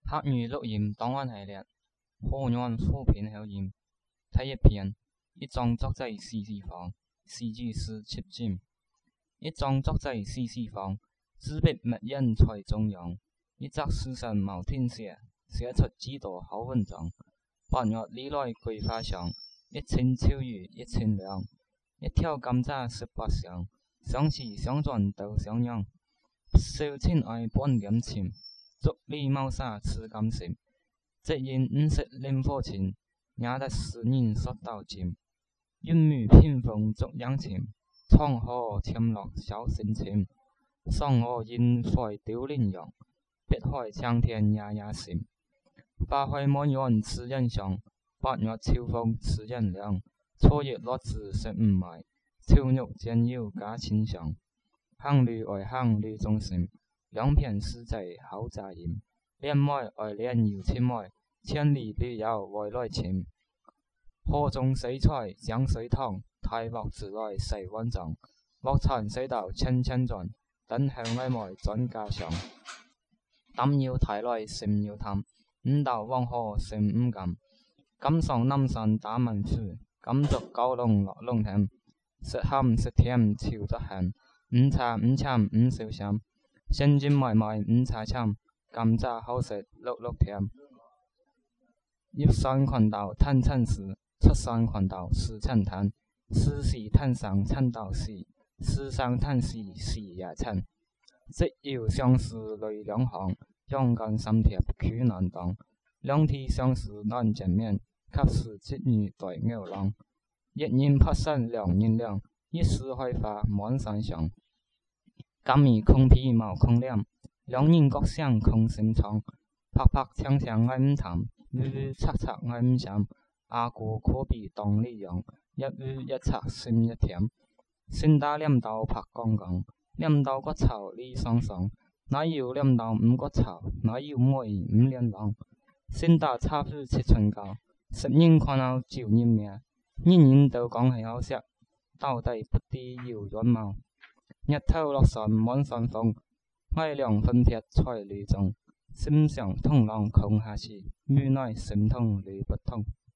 客語錄音檔案系列，河岸副片後音。第一篇，一種作者試試房，CG是切尖。一種作者試試房，紙筆墨印在中央。一則書生冇天寫，寫出幾多好文章。8月里來桂花香，1000秋雨1000涼。一條甘蔗18香，相似相傳都相樣。不少情愛半點情。竹里貓沙吃甘蔗，只因五色令火情，也得使人說到盡。雲雨偏風逐陽情，滄河тем落小心情。桑河因廢丟林陽，碧海長天夜夜閃。花開滿園痴人香，8月秋風痴人涼。初日落子食唔埋，秋肉煎腰加清香。行旅愛行旅中心。兩片詩在好雜音，戀愛愛戀有情愛，千里旅遊回來情。河中水菜江水湯，太幕自來洗碗妝。莫殘水道千千轉，等向來外轉家鄉。擔腰抬來心要貪，五道黃河心唔甘。甘上南山打文虎，甘竹九龍落龍潭。食鹹食甜潮得閒，唔茶唔潻唔少鹹。先進買賣唔差慘，甘蔗好食碌碌甜。入山群島探親時，出山群島是淺灘。時時探上參到時，時上探時時也淺。直要相思淚兩行，勇敢心貼苦難當。兩地相思難見面，及時節遇對牛郎。一人拍山兩人涼，一時開花滿山香。甘米空皮冇空臉，兩人各想空心腸。拍拍搶搶愛唔談，捋捋擦擦愛唔想。阿姑可比當里樣，一捋一擦心一甜。先打兩刀拍光光，兩刀骨炒里爽爽。哪有兩刀唔骨炒，哪有梅唔連浪。先打叉夫切唇膏，10人看到9人命。人人都講係好食，到底不知要軟貌。日頭落山滿山風，月亮分別在旅中。心想同浪空下時，無奈心痛旅不通。